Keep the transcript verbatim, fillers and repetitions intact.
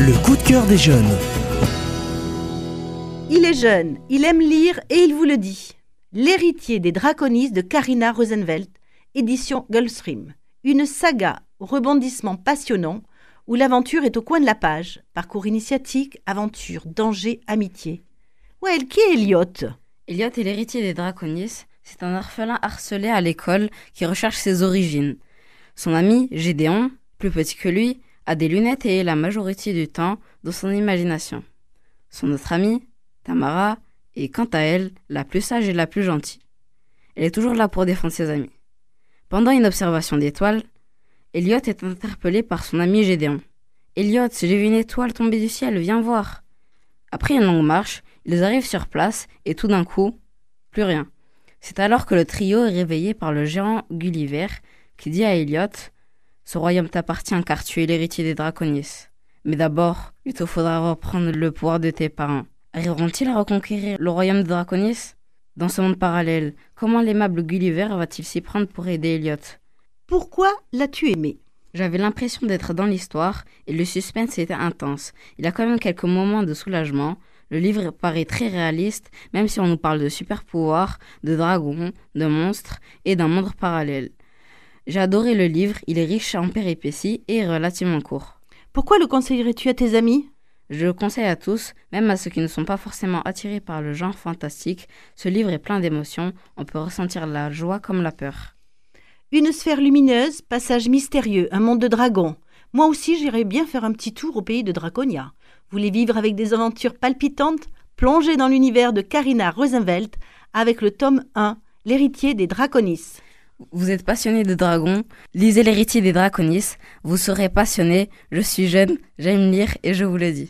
Le coup de cœur des jeunes. Il est jeune, il aime lire et il vous le dit. L'héritier des Draconis de Carina Rosenfeld, édition Gulfstream. Une saga au rebondissement passionnant où l'aventure est au coin de la page. Parcours initiatique, aventure, danger, amitié. Ouais, qui est Elliot ? Elliot est l'héritier des Draconis. C'est un orphelin harcelé à l'école qui recherche ses origines. Son ami, Gédéon, plus petit que lui, a des lunettes et est la majorité du temps dans son imagination. Son autre amie, Tamara, est quant à elle la plus sage et la plus gentille. Elle est toujours là pour défendre ses amis. Pendant une observation d'étoiles, Elliot est interpellé par son ami Gédéon. « Elliot, j'ai vu une étoile tomber du ciel, viens voir !» Après une longue marche, ils arrivent sur place et tout d'un coup, plus rien. C'est alors que le trio est réveillé par le géant Gulliver qui dit à Elliot « Ce royaume t'appartient car tu es l'héritier des Draconis. Mais d'abord, il te faudra reprendre le pouvoir de tes parents. Arriveront-ils à reconquérir le royaume des Draconis ? Dans ce monde parallèle, comment l'aimable Gulliver va-t-il s'y prendre pour aider Elliot ? Pourquoi l'as-tu aimé ? J'avais l'impression d'être dans l'histoire et le suspense était intense. Il y a quand même quelques moments de soulagement. Le livre paraît très réaliste, même si on nous parle de super-pouvoirs, de dragons, de monstres et d'un monde parallèle. J'ai adoré le livre, il est riche en péripéties et relativement court. Pourquoi le conseillerais-tu à tes amis ? Je le conseille à tous, même à ceux qui ne sont pas forcément attirés par le genre fantastique. Ce livre est plein d'émotions, on peut ressentir la joie comme la peur. Une sphère lumineuse, passage mystérieux, un monde de dragons. Moi aussi, j'irais bien faire un petit tour au pays de Draconia. Vous voulez vivre avec des aventures palpitantes ? Plongez dans l'univers de Carina Rosenfeld avec le tome un, l'héritier des Draconis. Vous êtes passionné de dragons, lisez l'héritier des Draconis, vous serez passionné, je suis jeune, j'aime lire et je vous le dis.